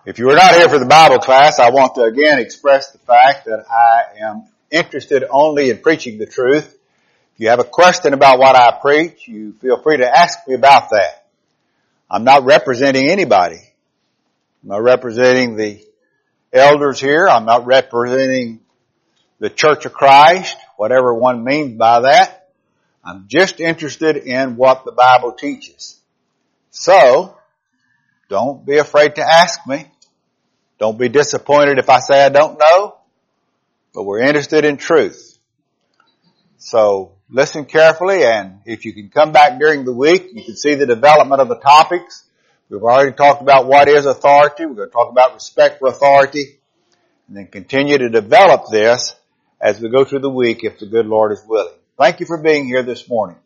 If you were not here for the Bible class, I want to again express the fact that I am interested only in preaching the truth. If you have a question about what I preach, you feel free to ask me about that. I'm not representing anybody. I'm not representing the elders here. I'm not representing the Church of Christ, whatever one means by that. I'm just interested in what the Bible teaches. So, don't be afraid to ask me. Don't be disappointed if I say I don't know, but we're interested in truth. So listen carefully, and if you can come back during the week, you can see the development of the topics. We've already talked about what is authority. We're going to talk about respect for authority, and then continue to develop this as we go through the week if the good Lord is willing. Thank you for being here this morning.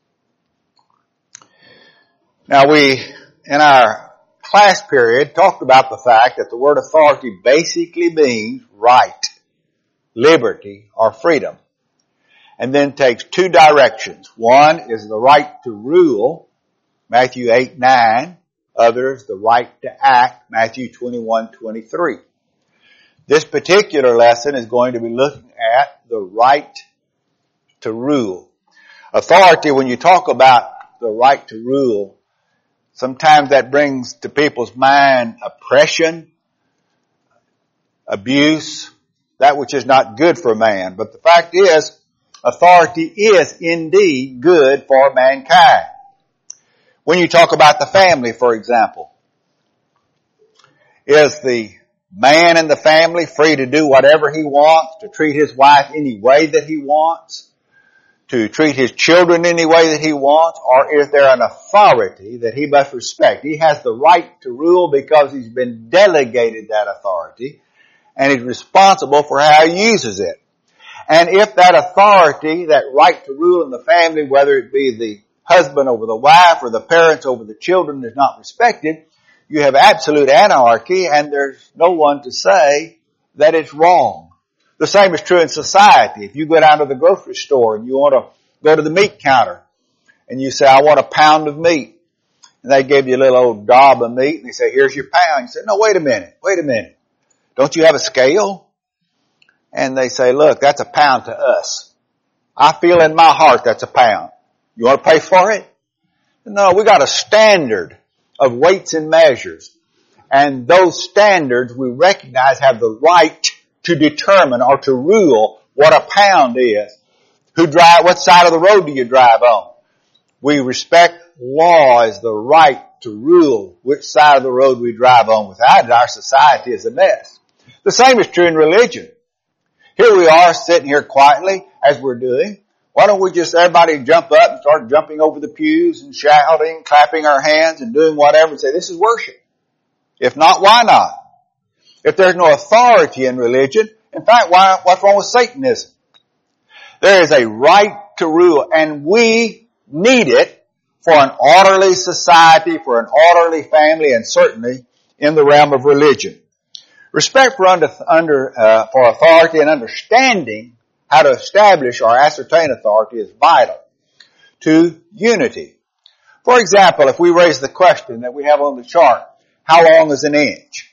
Now in our class period, talked about the fact that the word authority basically means right, liberty, or freedom. And then takes two directions. One is the right to rule, Matthew 8:9. Others, the right to act, Matthew 21:23. This particular lesson is going to be looking at the right to rule. Authority, when you talk about the right to rule, sometimes that brings to people's mind oppression, abuse, that which is not good for man. But the fact is, authority is indeed good for mankind. When you talk about the family, for example, is the man in the family free to do whatever he wants, to treat his wife any way that he wants, to treat his children any way that he wants, or is there an authority that he must respect? He has the right to rule because he's been delegated that authority, and he's responsible for how he uses it. And if that authority, that right to rule in the family, whether it be the husband over the wife or the parents over the children, is not respected, you have absolute anarchy, and there's no one to say that it's wrong. The same is true in society. If you go down to the grocery store and you want to go to the meat counter and you say, I want a pound of meat, and they give you a little old gob of meat and they say, here's your pound. You say, no, wait a minute. Don't you have a scale? And they say, look, that's a pound to us. I feel in my heart that's a pound. You want to pay for it? No, we got a standard of weights and measures. And those standards we recognize have the right to determine or to rule what a pound is. What side of the road do you drive on? We respect law as the right to rule which side of the road we drive on. Without it, our society is a mess. The same is true in religion. Here we are sitting here quietly as we're doing. Why don't we just everybody jump up and start jumping over the pews and shouting, clapping our hands and doing whatever and say, this is worship. If not, why not? If there's no authority in religion, in fact, what's wrong with Satanism? There is a right to rule, and we need it for an orderly society, for an orderly family, and certainly in the realm of religion. Respect for authority and understanding how to establish or ascertain authority is vital to unity. For example, if we raise the question that we have on the chart, how long is an inch?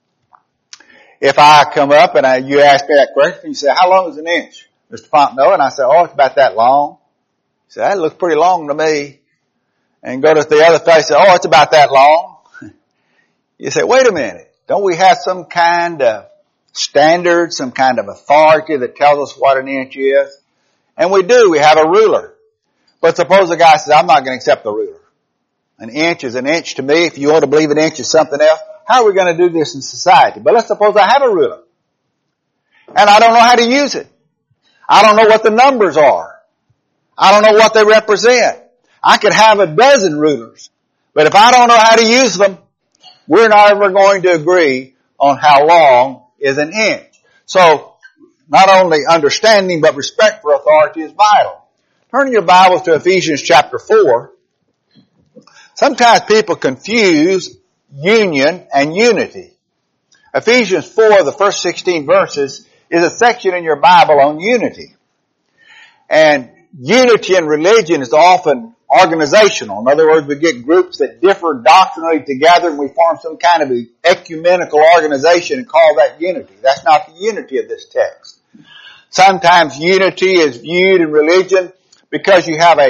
If I come up and you ask me that question, you say, how long is an inch, Mr. Fontenot? And I say, oh, it's about that long. You say, that looks pretty long to me. And go to the other face and say, oh, it's about that long. You say, wait a minute. Don't we have some kind of standard, some kind of authority that tells us what an inch is? And we do. We have a ruler. But suppose the guy says, I'm not going to accept the ruler. An inch is an inch to me. If you want to believe an inch is something else, how are we going to do this in society? But let's suppose I have a ruler. And I don't know how to use it. I don't know what the numbers are. I don't know what they represent. I could have a dozen rulers. But if I don't know how to use them, we're not ever going to agree on how long is an inch. So, not only understanding but respect for authority is vital. Turn in your Bibles to Ephesians chapter 4. Sometimes people confuse union and unity. Ephesians 4, the first 16 verses, is a section in your Bible on unity. And unity in religion is often organizational. In other words, we get groups that differ doctrinally together and we form some kind of ecumenical organization and call that unity. That's not the unity of this text. Sometimes unity is viewed in religion because you have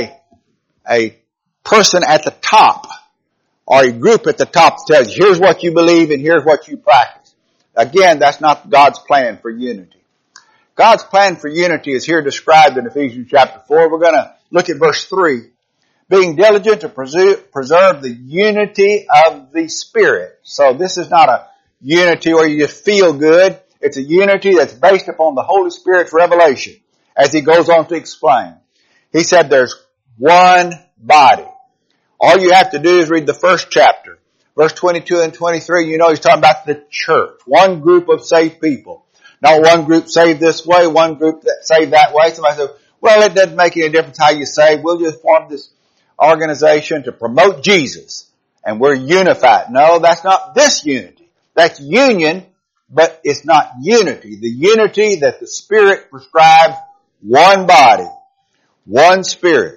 a person at the top or a group at the top that tells you, here's what you believe and here's what you practice. Again, that's not God's plan for unity. God's plan for unity is here described in Ephesians chapter 4. We're going to look at verse 3. Being diligent to preserve the unity of the Spirit. So this is not a unity where you just feel good. It's a unity that's based upon the Holy Spirit's revelation, as he goes on to explain. He said there's one body. All you have to do is read the first chapter. Verse 22 and 23, you know he's talking about the church. One group of saved people. Not one group saved this way, one group that saved that way. Somebody said, well, it doesn't make any difference how you save. We'll just form this organization to promote Jesus. And we're unified. No, that's not this unity. That's union, but it's not unity. The unity that the Spirit prescribes, one body, one Spirit,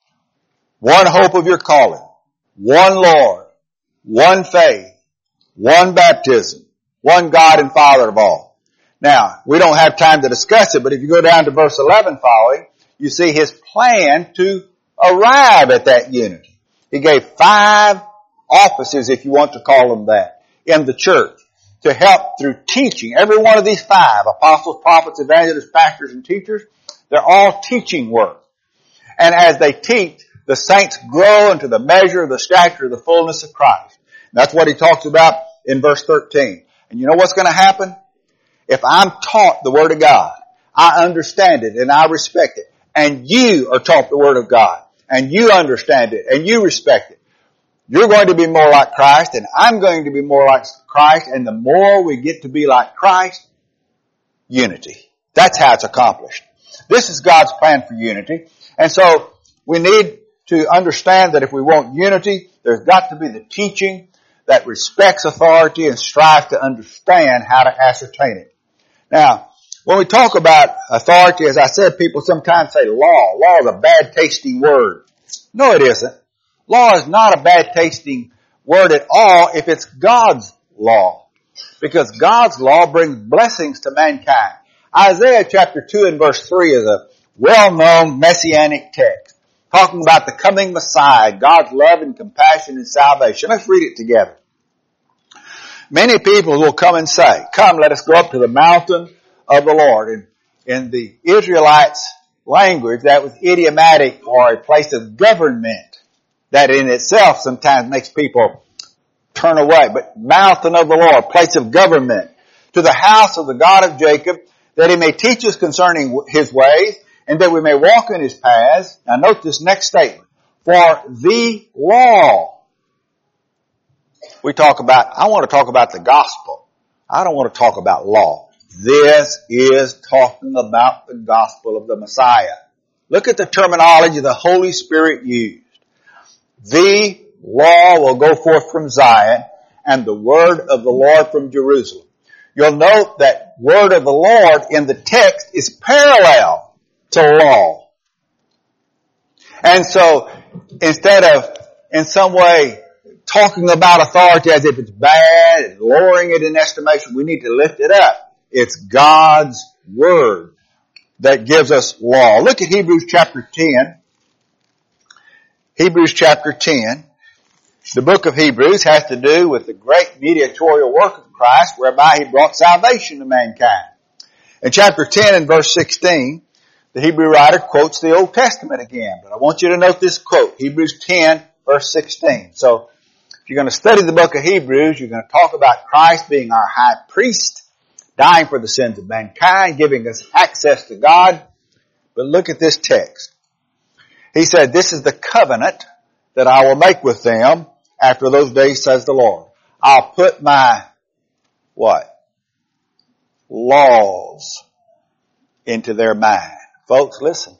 one hope of your calling, one Lord, one faith, one baptism, one God and Father of all. Now, we don't have time to discuss it, but if you go down to verse 11 following, you see his plan to arrive at that unity. He gave 5 offices, if you want to call them that, in the church to help through teaching. Every one of these 5, apostles, prophets, evangelists, pastors, and teachers, they're all teaching work. And as they teach, the saints grow into the measure of the stature of the fullness of Christ. And that's what he talks about in verse 13. And you know what's going to happen? If I'm taught the Word of God, I understand it and I respect it, and you are taught the Word of God, and you understand it and you respect it, you're going to be more like Christ, and I'm going to be more like Christ, and the more we get to be like Christ, unity. That's how it's accomplished. This is God's plan for unity. And so we need to understand that if we want unity, there's got to be the teaching that respects authority and strives to understand how to ascertain it. Now, when we talk about authority, as I said, people sometimes say law. Law is a bad tasting word. No, it isn't. Law is not a bad tasting word at all if it's God's law. Because God's law brings blessings to mankind. Isaiah chapter 2 and verse 3 is a well-known messianic text, talking about the coming Messiah, God's love and compassion and salvation. Let's read it together. Many people will come and say, come, let us go up to the mountain of the Lord. And in the Israelites' language, that was idiomatic or a place of government. That in itself sometimes makes people turn away. But mountain of the Lord, place of government, to the house of the God of Jacob, that he may teach us concerning his ways, and that we may walk in his paths. Now note this next statement. For the law. I want to talk about the gospel. I don't want to talk about law. This is talking about the gospel of the Messiah. Look at the terminology the Holy Spirit used. The law will go forth from Zion, and the word of the Lord from Jerusalem. You'll note that word of the Lord in the text is parallel to law. And so, instead of in some way talking about authority as if it's bad and lowering it in estimation, we need to lift it up. It's God's word that gives us law. Look at Hebrews chapter 10. Hebrews chapter 10. The book of Hebrews has to do with the great mediatorial work of Christ whereby he brought salvation to mankind. In chapter 10 and verse 16, the Hebrew writer quotes the Old Testament again. But I want you to note this quote, Hebrews 10 verse 16. So if you're going to study the book of Hebrews, you're going to talk about Christ being our high priest, dying for the sins of mankind, giving us access to God. But look at this text. He said, this is the covenant that I will make with them after those days, says the Lord. I'll put my, what? Laws into their mind. Folks, listen.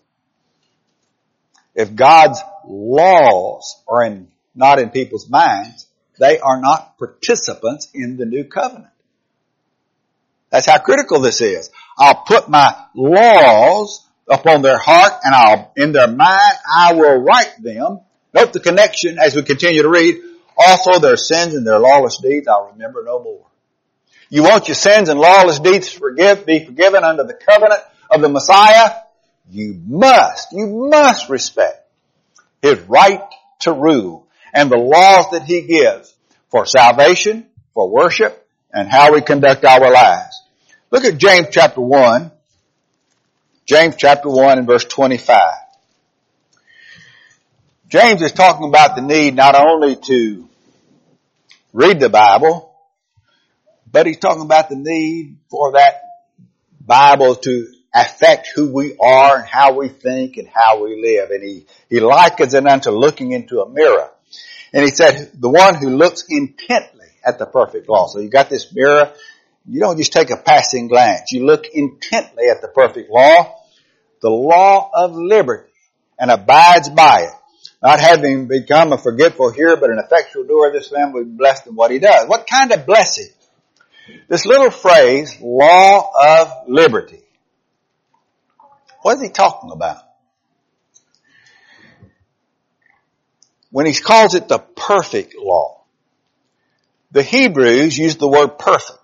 If God's laws are not in people's minds, they are not participants in the new covenant. That's how critical this is. I'll put my laws upon their heart, and in their mind I will write them, Note the connection as we continue to read. Also their sins and their lawless deeds I'll remember no more. You want your sins and lawless deeds to be forgiven under the covenant of the Messiah? You must respect His right to rule and the laws that He gives for salvation, for worship, and how we conduct our lives. Look at James chapter 1. James chapter 1 and verse 25. James is talking about the need not only to read the Bible, but he's talking about the need for that Bible to affect who we are and how we think and how we live. And he likens it unto looking into a mirror. And he said, the one who looks intently at the perfect law. So you got this mirror. You don't just take a passing glance. You look intently at the perfect law, the law of liberty, and abides by it. Not having become a forgetful hearer, but an effectual doer of this man will be blessed in what he does. What kind of blessing? This little phrase, law of liberty. What is he talking about? When he calls it the perfect law, the Hebrews use the word perfect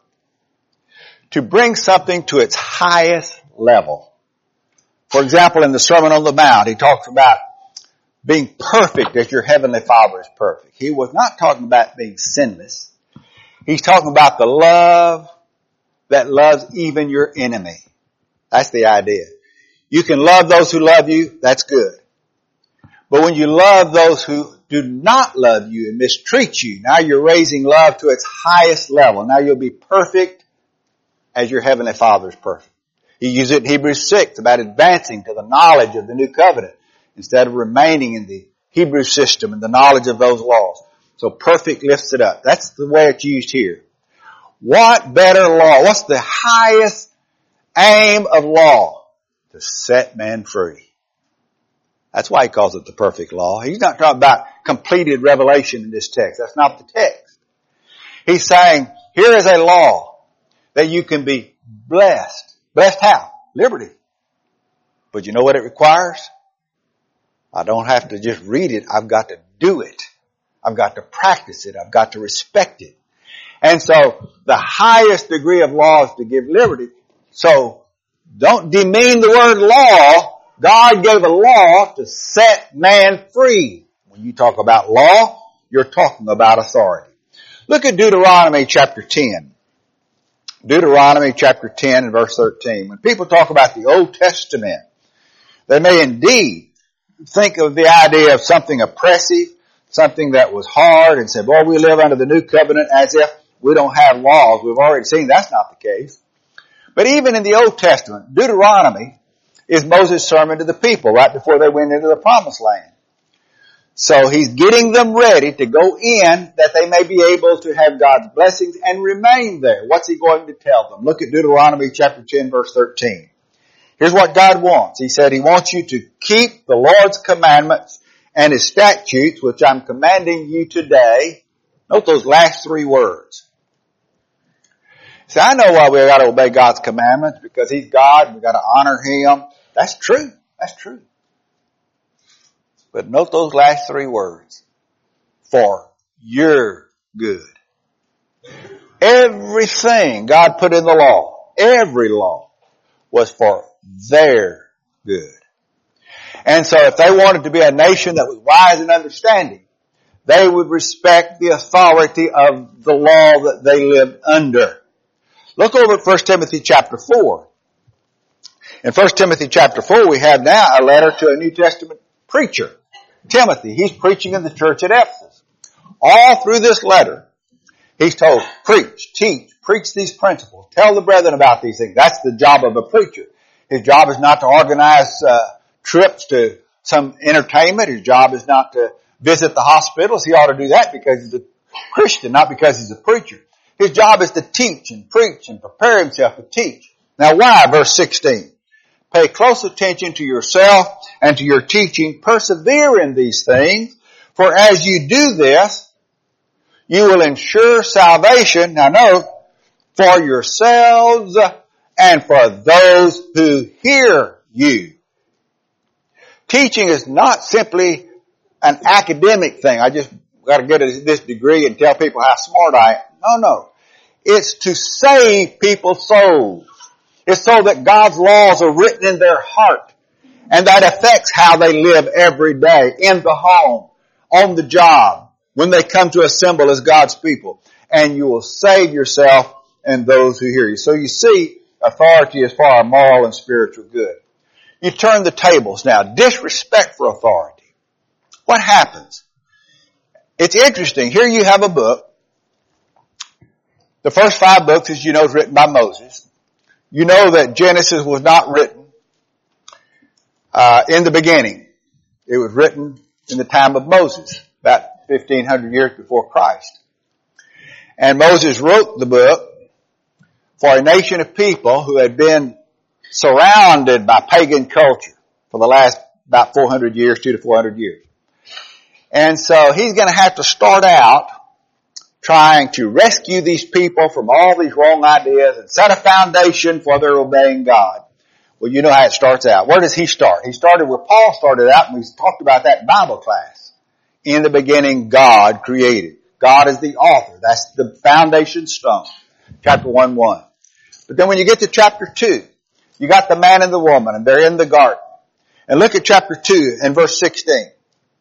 to bring something to its highest level. For example, in the Sermon on the Mount, he talks about being perfect as your heavenly Father is perfect. He was not talking about being sinless. He's talking about the love that loves even your enemy. That's the idea. You can love those who love you, that's good. But when you love those who do not love you and mistreat you, now you're raising love to its highest level. Now you'll be perfect as your heavenly Father is perfect. He used it in Hebrews 6 about advancing to the knowledge of the new covenant instead of remaining in the Hebrew system and the knowledge of those laws. So perfect lifts it up. That's the way it's used here. What better law? What's the highest aim of law? To set man free. That's why he calls it the perfect law. He's not talking about completed revelation in this text. That's not the text. He's saying, here is a law that you can be blessed. Blessed how? Liberty. But you know what it requires? I don't have to just read it. I've got to do it. I've got to practice it. I've got to respect it. And so the highest degree of law is to give liberty. So don't demean the word law. God gave a law to set man free. When you talk about law, you're talking about authority. Look at Deuteronomy chapter 10. Deuteronomy chapter 10 and verse 13. When people talk about the Old Testament, they may indeed think of the idea of something oppressive, something that was hard, and say, boy, we live under the new covenant as if we don't have laws. We've already seen that's not the case. But even in the Old Testament, Deuteronomy is Moses' sermon to the people right before they went into the promised land. So he's getting them ready to go in that they may be able to have God's blessings and remain there. What's he going to tell them? Look at Deuteronomy chapter 10 verse 13. Here's what God wants. He said he wants you to keep the Lord's commandments and his statutes, which I'm commanding you today. Note those last three words. See, I know why we got to obey God's commandments, because he's God, we got to honor him. That's true. That's true. But note those last three words. For your good. Everything God put in the law, every law, was for their good. And so if they wanted to be a nation that was wise and understanding, they would respect the authority of the law that they lived under. Look over at 1 Timothy chapter 4. In 1 Timothy chapter 4, we have now a letter to a New Testament preacher, Timothy. He's preaching in the church at Ephesus. All through this letter, he's told, preach, teach, preach these principles. Tell the brethren about these things. That's the job of a preacher. His job is not to organize trips to some entertainment. His job is not to visit the hospitals. He ought to do that because he's a Christian, not because he's a preacher. His job is to teach and preach and prepare himself to teach. Now why? Verse 16. Pay close attention to yourself and to your teaching. Persevere in these things. For as you do this, you will ensure salvation. Now note, for yourselves and for those who hear you. Teaching is not simply an academic thing. I just got to get this degree and tell people how smart I am. No. It's to save people's souls. It's so that God's laws are written in their heart. And that affects how they live every day, in the home, on the job, when they come to assemble as God's people. And you will save yourself and those who hear you. So you see, authority is for our moral and spiritual good. You turn the tables now. Disrespect for authority. What happens? It's interesting. Here you have a book. The first 5 books, as you know, is written by Moses. You know that Genesis was not written in the beginning. It was written in the time of Moses, about 1,500 years before Christ. And Moses wrote the book for a nation of people who had been surrounded by pagan culture for the last about 400 years, 200 to 400 years. And so he's going to have to start out trying to rescue these people from all these wrong ideas and set a foundation for their obeying God. Well, you know how it starts out. Where does he start? He started where Paul started out, and we talked about that in Bible class. In the beginning, God created. God is the author. That's the foundation stone. Chapter 1:1. But then when you get to chapter 2, you got the man and the woman, and they're in the garden. And look at chapter 2 and verse 16.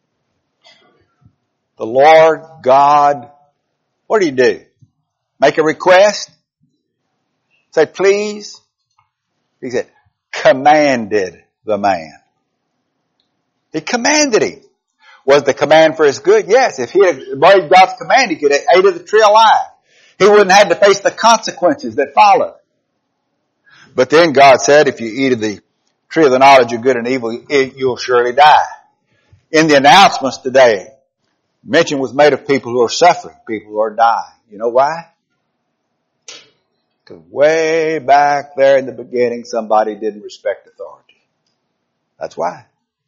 The Lord God, what did he do? Make a request? Say, please? He said, commanded the man. He commanded him. Was the command for his good? Yes. If he had obeyed God's command, he could have ate of the tree alive. He wouldn't have to face the consequences that followed. But then God said, if you eat of the tree of the knowledge of good and evil, you'll surely die. In the announcements today, mention was made of people who are suffering, people who are dying. You know why? Because way back there in the beginning, somebody didn't respect authority. That's why.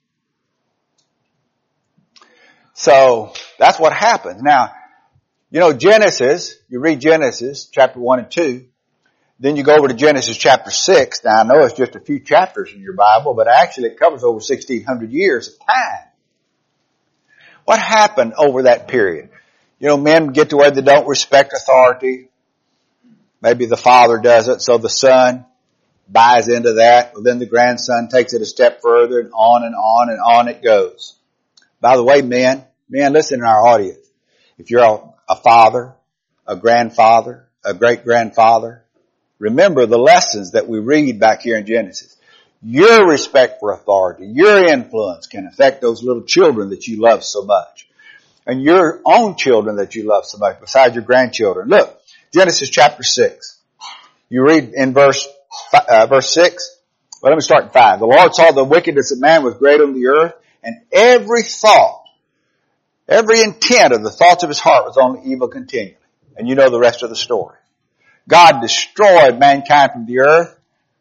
So, that's what happens. Now, you know, Genesis, you read Genesis, chapter 1 and 2, then you go over to Genesis chapter 6. Now, I know it's just a few chapters in your Bible, but actually it covers over 1,600 years of time. What happened over that period? You know, men get to where they don't respect authority. Maybe the father does it, so the son buys into that. Well, then the grandson takes it a step further, and on and on and on it goes. By the way, men, listen in our audience. If you're a father, a grandfather, a great-grandfather, remember the lessons that we read back here in Genesis. Your respect for authority, your influence can affect those little children that you love so much. And your own children that you love so much, besides your grandchildren. Look, Genesis chapter 6. You read in verse 6. Well, let me start in 5. The Lord saw the wickedness of man was great on the earth, and every thought, every intent of the thoughts of his heart was only evil continually. And you know the rest of the story. God destroyed mankind from the earth,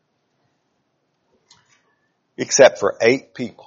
except for 8 people.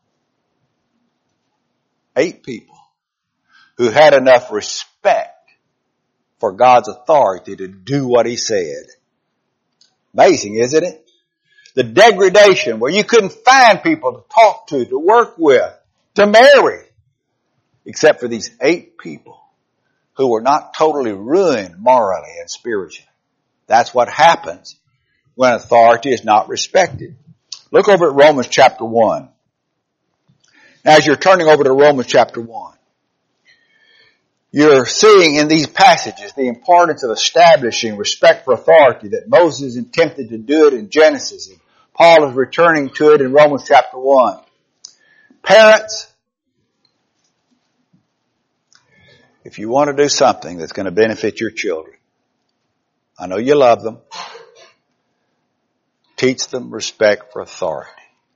8 people who had enough respect for God's authority to do what he said. Amazing, isn't it? The degradation where you couldn't find people to talk to work with, to marry, except for these 8 people who were not totally ruined morally and spiritually. That's what happens when authority is not respected. Look over at Romans chapter 1. Now, as you're turning over to Romans chapter 1, you're seeing in these passages the importance of establishing respect for authority that Moses attempted to do it in Genesis. And Paul is returning to it in Romans chapter 1. Parents, if you want to do something that's going to benefit your children, I know you love them, teach them respect for authority.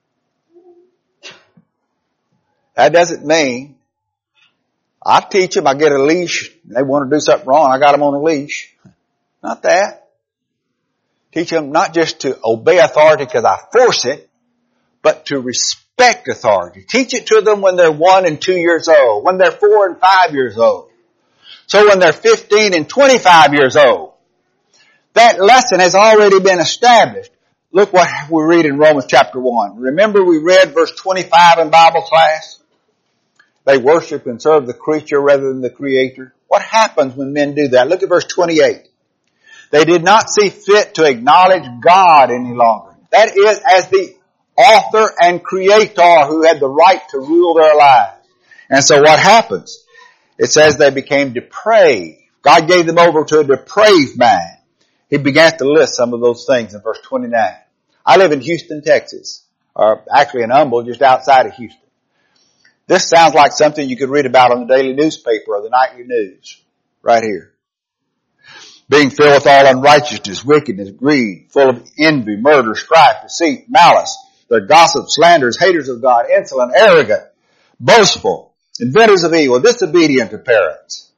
That doesn't mean I teach them, I get a leash, and they want to do something wrong, I got them on a leash. Not that. Teach them not just to obey authority because I force it, but to respect authority. Teach it to them when they're 1 and 2 years old, when they're 4 and 5 years old. So when they're 15 and 25 years old, that lesson has already been established. Look what we read in Romans chapter 1. Remember we read verse 25 in Bible class? They worship and serve the creature rather than the Creator. What happens when men do that? Look at verse 28. They did not see fit to acknowledge God any longer. That is, as the author and creator who had the right to rule their lives. And so what happens? It says they became depraved. God gave them over to a depraved mind. He began to list some of those things in verse 29. I live in Houston, Texas, or actually in Humble, just outside of Houston. This sounds like something you could read about on the daily newspaper or the nightly news, right here. Being filled with all unrighteousness, wickedness, greed, full of envy, murder, strife, deceit, malice. They're gossips, slanderers, haters of God, insolent, arrogant, boastful, inventors of evil, disobedient to parents.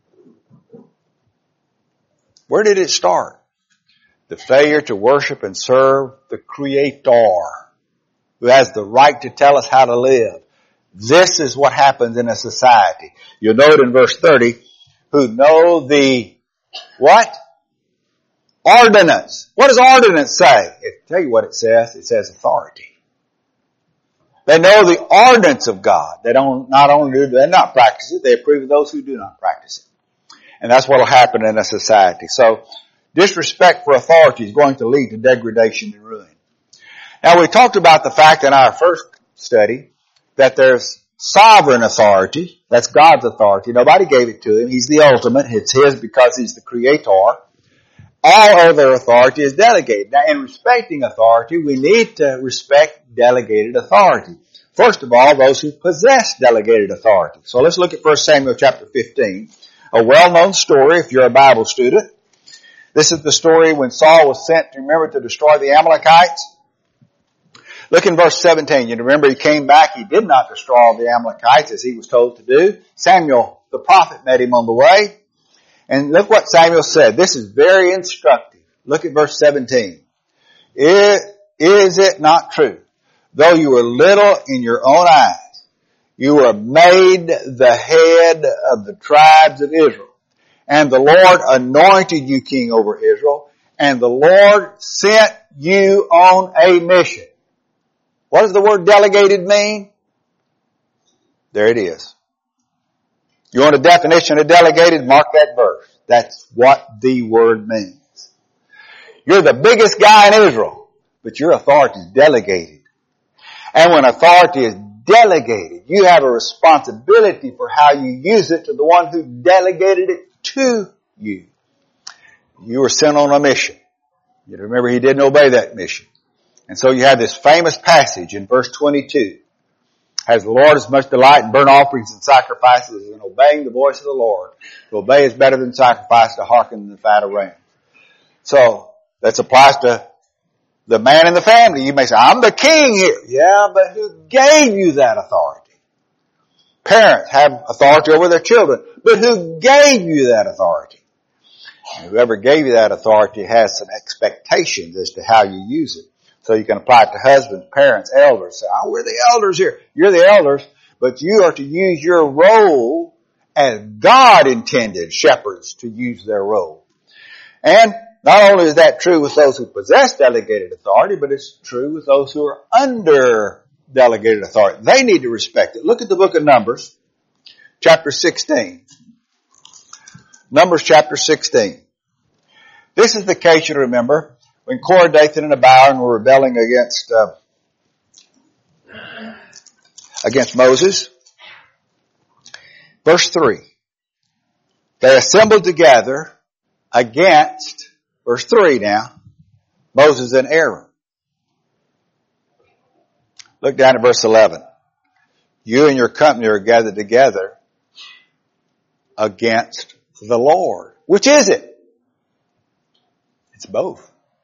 Where did it start? The failure to worship and serve the Creator, who has the right to tell us how to live. This is what happens in a society. You'll note in verse 30, who know the what? Ordinance. What does ordinance say? I'll tell you what it says. It says authority. They know the ordinance of God. They not only do they not practice it, they approve of those who do not practice it. And that's what will happen in a society. So, disrespect for authority is going to lead to degradation and ruin. Now, we talked about the fact in our first study that there's sovereign authority. That's God's authority. Nobody gave it to him. He's the ultimate. It's his because he's the creator. All other authority is delegated. Now, in respecting authority, we need to respect delegated authority. First of all, those who possess delegated authority. So let's look at 1 Samuel chapter 15, a well-known story if you're a Bible student. This is the story when Saul was sent, to destroy the Amalekites. Look in verse 17. You remember he came back. He did not destroy all the Amalekites as he was told to do. Samuel, the prophet, met him on the way. And look what Samuel said. This is very instructive. Look at verse 17. Is it not true? Though you were little in your own eyes, you were made the head of the tribes of Israel. And the Lord anointed you king over Israel. And the Lord sent you on a mission. What does the word delegated mean? There it is. You want a definition of delegated? Mark that verse. That's what the word means. You're the biggest guy in Israel, but your authority is delegated. And when authority is delegated, you have a responsibility for how you use it to the one who delegated it to you. You were sent on a mission. You remember he didn't obey that mission. And so you have this famous passage in verse 22. Has the Lord as much delight in burnt offerings and sacrifices as in obeying the voice of the Lord. To obey is better than sacrifice, to hearken than the fat of rams. So, that applies to the man in the family. You may say, I'm the king here. Yeah, but who gave you that authority? Parents have authority over their children, but who gave you that authority? And whoever gave you that authority has some expectations as to how you use it. So you can apply it to husbands, parents, elders. Say, oh, we're the elders here. You're the elders, but you are to use your role as God intended shepherds to use their role. And not only is that true with those who possess delegated authority, but it's true with those who are under delegated authority. They need to respect it. Look at the book of Numbers, chapter 16. Numbers chapter 16. This is the case you remember when Korah, Dathan, and Abiram were rebelling against Moses. Verse 3. They assembled together against, verse 3 now, Moses and Aaron. Look down at verse 11. You and your company are gathered together against the Lord. Which is it? It's both.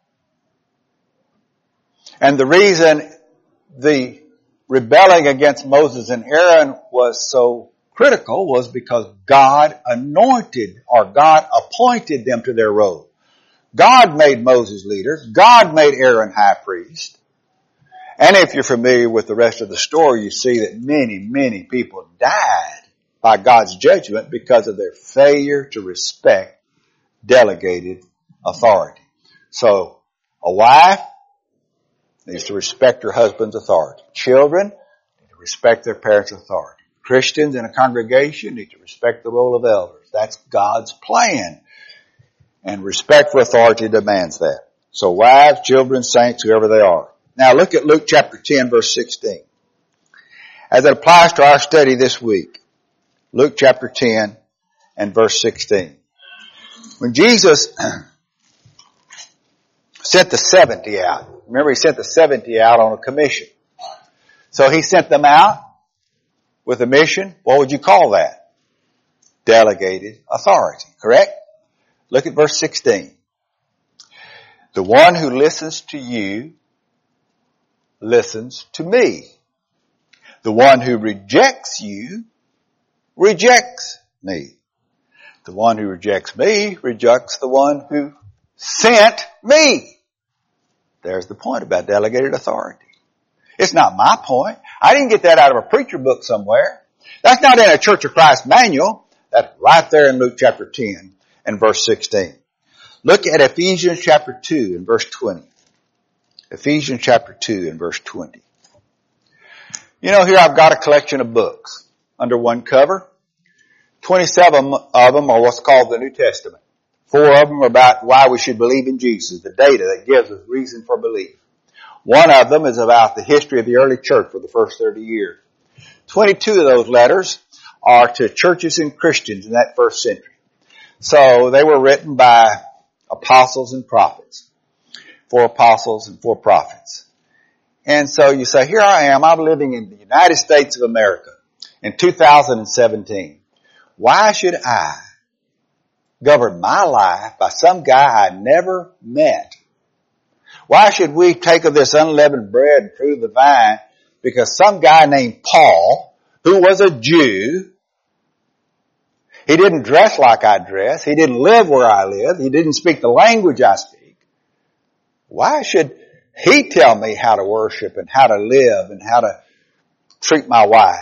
And the reason the rebelling against Moses and Aaron was so critical was because God anointed or God appointed them to their role. God made Moses leader. God made Aaron high priest. And if you're familiar with the rest of the story, you see that many, many people died by God's judgment because of their failure to respect delegated authority. So, a wife needs to respect her husband's authority. Children need to respect their parents' authority. Christians in a congregation need to respect the role of elders. That's God's plan. And respect for authority demands that. So wives, children, saints, whoever they are. Now look at Luke chapter 10, verse 16. As it applies to our study this week. Luke chapter 10 and verse 16. When Jesus sent the 70 out, remember he sent the 70 out on a commission. So he sent them out with a mission. What would you call that? Delegated authority, correct? Look at verse 16. The one who listens to you listens to me. The one who rejects you rejects me. The one who rejects me rejects the one who sent me. There's the point about delegated authority. It's not my point. I didn't get that out of a preacher book somewhere. That's not in a Church of Christ manual. That's right there in Luke chapter 10 and verse 16. Look at Ephesians chapter 2 and verse 20. Ephesians chapter 2 and verse 20. You know, here I've got a collection of books under one cover. 27 of them are what's called the New Testament. 4 of them are about why we should believe in Jesus, the data that gives us reason for belief. 1 of them is about the history of the early church for the first 30 years. 22 of those letters are to churches and Christians in that first century. So they were written by apostles and prophets. 4 apostles and 4 prophets. And so you say, here I am, I'm living in the United States of America in 2017. Why should I govern my life by some guy I never met? Why should we take of this unleavened bread and fruit of the vine because some guy named Paul, who was a Jew, he didn't dress like I dress, he didn't live where I live, he didn't speak the language I speak. Why should he tell me how to worship and how to live and how to treat my wife?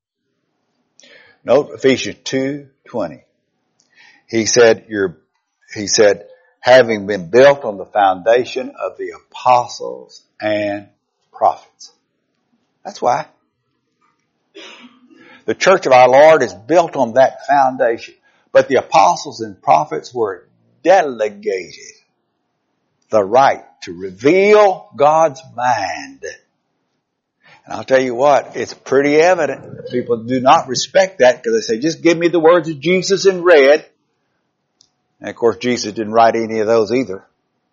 Note Ephesians 2:20. He said, having been built on the foundation of the apostles and prophets. That's why. The church of our Lord is built on that foundation. But the apostles and prophets were delegated the right to reveal God's mind. And I'll tell you what, it's pretty evident that people do not respect that because they say, just give me the words of Jesus in red. And of course, Jesus didn't write any of those either.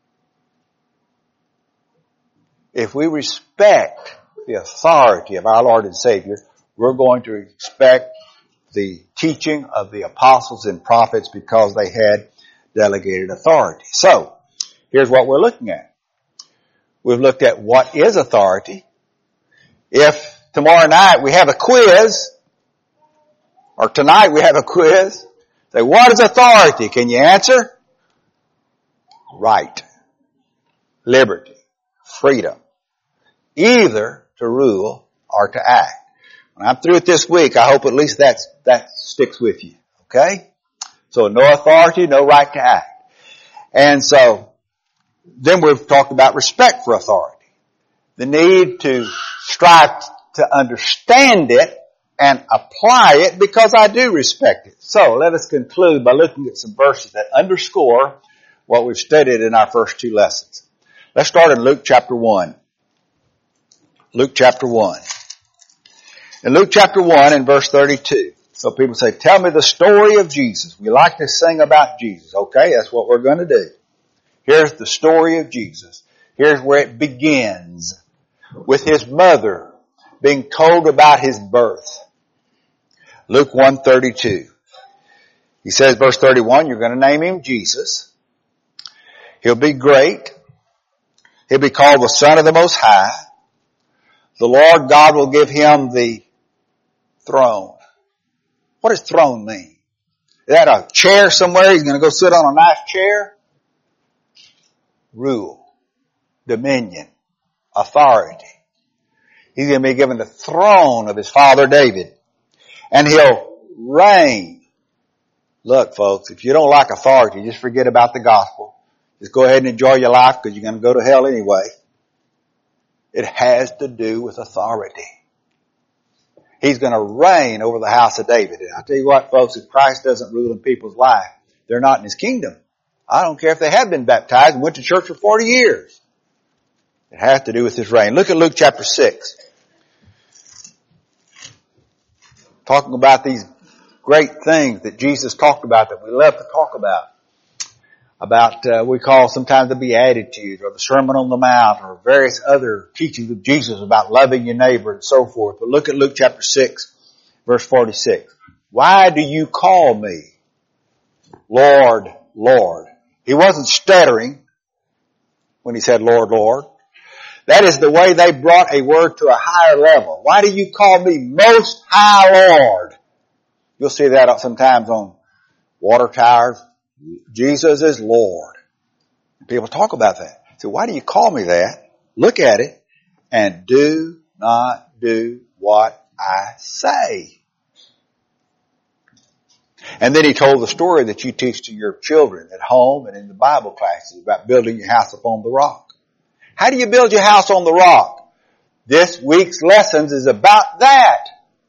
If we respect the authority of our Lord and Savior, we're going to respect the teaching of the apostles and prophets because they had delegated authority. So, here's what we're looking at. We've looked at what is authority. If tomorrow night we have a quiz, or tonight we have a quiz, say, what is authority? Can you answer? Right. Liberty. Freedom. Either to rule or to act. When I'm through it this week, I hope at least that sticks with you. Okay? So no authority, no right to act. And so, then we've talked about respect for authority. The need to strive to understand it and apply it because I do respect it. So let us conclude by looking at some verses that underscore what we've studied in our first 2 lessons. Let's start in Luke chapter 1. Luke chapter 1. In Luke chapter 1 and verse 32. So people say, tell me the story of Jesus. We like to sing about Jesus. Okay, that's what we're going to do. Here's the story of Jesus. Here's where it begins. With his mother being told about his birth. Luke 1:32. He says, verse 31, you're going to name him Jesus. He'll be great. He'll be called the Son of the Most High. The Lord God will give him the throne. What does throne mean? Is that a chair somewhere? He's going to go sit on a nice chair? Rule. Dominion. Authority. He's going to be given the throne of his father David. And he'll reign. Look, folks, if you don't like authority, just forget about the gospel. Just go ahead and enjoy your life because you're going to go to hell anyway. It has to do with authority. He's going to reign over the house of David. And I tell you what, folks, if Christ doesn't rule in people's life, they're not in His kingdom. I don't care if they have been baptized and went to church for 40 years. It has to do with His reign. Look at Luke chapter 6. Talking about these great things that Jesus talked about that we love to talk about. We call sometimes the Beatitudes or the Sermon on the Mount or various other teachings of Jesus about loving your neighbor and so forth. But look at Luke chapter 6, verse 46. Why do you call me Lord, Lord? He wasn't stuttering when He said Lord, Lord. That is the way they brought a word to a higher level. Why do you call me Most High Lord? You'll see that sometimes on water towers. Jesus is Lord. People talk about that. So why do you call me that? Look at it and do not do what I say. And then He told the story that you teach to your children at home and in the Bible classes about building your house upon the rock. How do you build your house on the rock? This week's lessons is about that.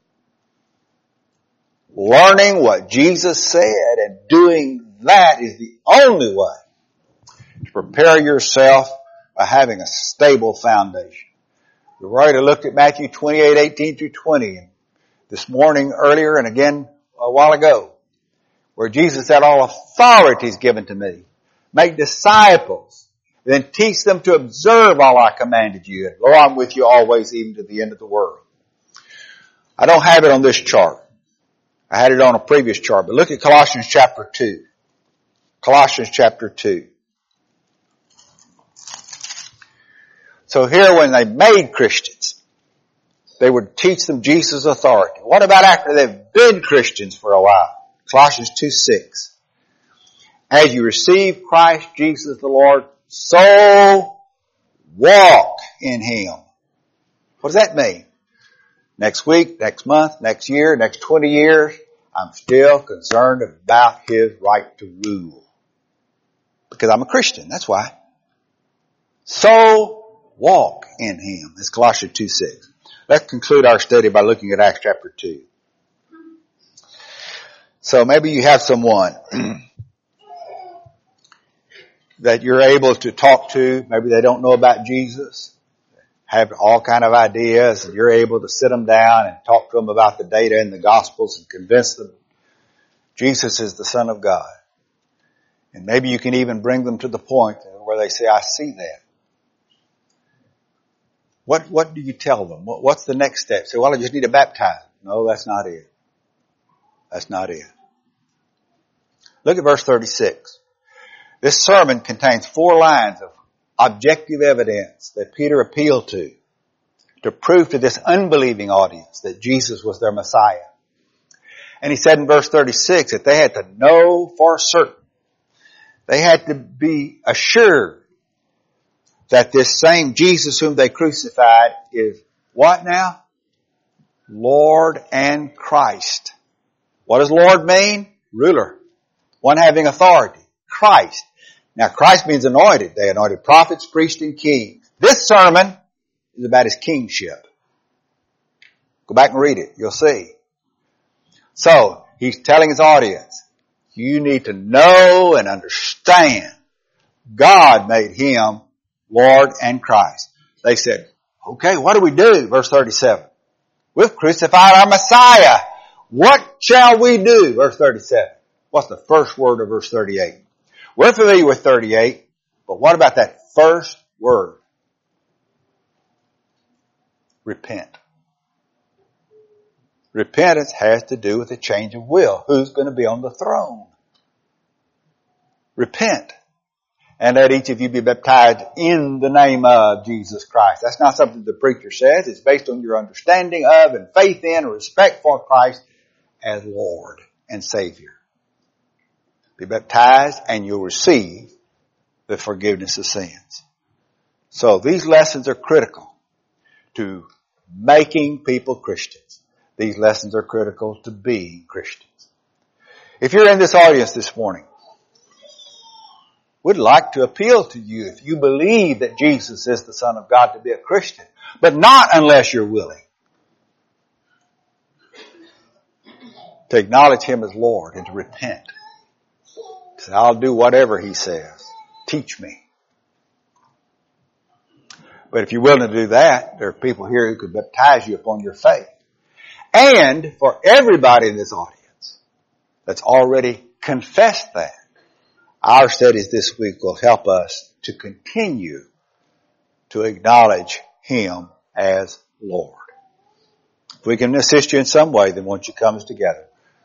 Learning what Jesus said and doing that is the only way to prepare yourself by having a stable foundation. We've already looked at Matthew 28:18 through 20 and this morning earlier and again a while ago, where Jesus said, all authority is given to me. Make disciples, then teach them to observe all I commanded you. And lo, I'm with you always, even to the end of the world. I don't have it on this chart. I had it on a previous chart, but look at Colossians chapter 2. Colossians chapter 2. So here when they made Christians, they would teach them Jesus' authority. What about after they've been Christians for a while? Colossians 2:6. As you receive Christ Jesus the Lord, so walk in Him. What does that mean? Next week, next month, next year, next 20 years, I'm still concerned about His right to rule. Because I'm a Christian, that's why. So walk in Him. That's Colossians 2:6. Let's conclude our study by looking at Acts chapter 2. So maybe you have someone that you're able to talk to. Maybe they don't know about Jesus, have all kind of ideas, and you're able to sit them down and talk to them about the data in the Gospels and convince them Jesus is the Son of God. And maybe you can even bring them to the point where they say, I see that. What do you tell them? What's the next step? Say, well, I just need to baptize. No, that's not it. That's not it. Look at verse 36. This sermon contains 4 lines of objective evidence that Peter appealed to prove to this unbelieving audience that Jesus was their Messiah. And he said in verse 36 that they had to know for certain. They had to be assured that this same Jesus whom they crucified is what now? Lord and Christ. What does Lord mean? Ruler. One having authority. Christ. Now Christ means anointed. They anointed prophets, priests, and kings. This sermon is about His kingship. Go back and read it. You'll see. So, He's telling His audience, you need to know and understand God made Him Lord and Christ. They said, okay, what do we do? Verse 37. We've crucified our Messiah. What shall we do? Verse 37. What's the first word of verse 38? We're familiar with 38, but what about that first word? Repent. Repentance has to do with a change of will. Who's going to be on the throne? Repent. And let each of you be baptized in the name of Jesus Christ. That's not something the preacher says. It's based on your understanding of and faith in and respect for Christ as Lord and Savior. Be baptized and you'll receive the forgiveness of sins. So these lessons are critical to making people Christians. These lessons are critical to being Christians. If you're in this audience this morning, we'd like to appeal to you if you believe that Jesus is the Son of God to be a Christian, but not unless you're willing. to acknowledge Him as Lord and to repent. Say, I'll do whatever He says. Teach me. But if you're willing to do that, there are people here who could baptize you upon your faith. And for everybody in this audience that's already confessed that, our studies this week will help us to continue to acknowledge Him as Lord. If we can assist you in some way, then won't you come together